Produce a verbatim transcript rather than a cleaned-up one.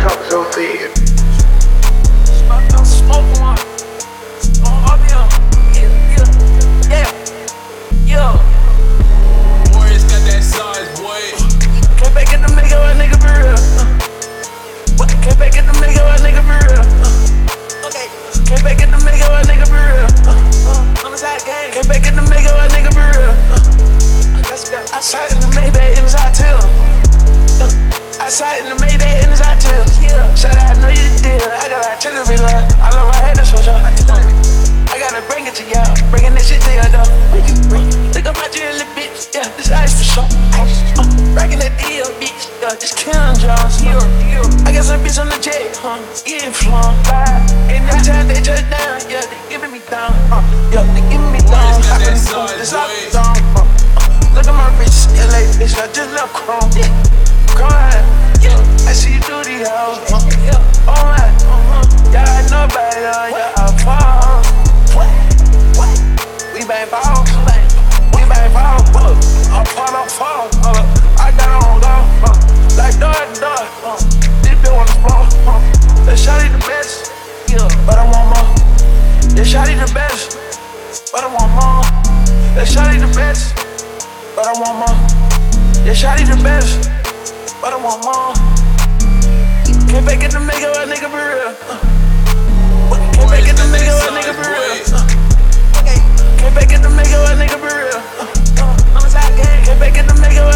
talk so thick. I'm smoking one. Oh, up here. Yeah, yeah, yeah. Warriors got that size, boy. Can't back in the make a nigga for real. What? Can't back in the make a nigga for real. Okay. Can't back in the make a nigga for real. On the side game. Can't back in the make a nigga for real. Let's go. I sat in the Maybach in his hotel. I sat in the Maybach in his hotel. Said I know you did. I got artillery line. I love my head to switch up. I gotta bring it to y'all. Bringing this shit to y'all though. Look up my jelly bitch. Yeah, this ice for sure. Uh, Racking that deal, bitch. Yeah, this killing Jones. I got some bitch on the jet, huh? Getting flung. And every time they touch down, yeah, they giving me down. Uh, yeah, they giving me down. I been moving this up and down. Uh, look at my wrist, L A bitch. I just left chrome. Yeah. Crying, yeah. I see you do the house. Uh, yeah. Oh my, uh-huh. Yeah, I know about it. Uh, yeah, I fall. What? What? We bang balls. We bang balls. I fall, I fall. Uh, I got on go. Uh, like door to door. Uh, this bitch on the floor. Uh, that shawty the best. Yeah, but I want more. That shawty the best. But I want more. That shawty the best. But I want more. That shawty the best. But I want more. Can't back in the make a nigga for real. Uh, can't back in the make a nigga for real. Uh, okay. Can't back in the make a nigga for real. Uh, uh, on the side game. Can't back in the make a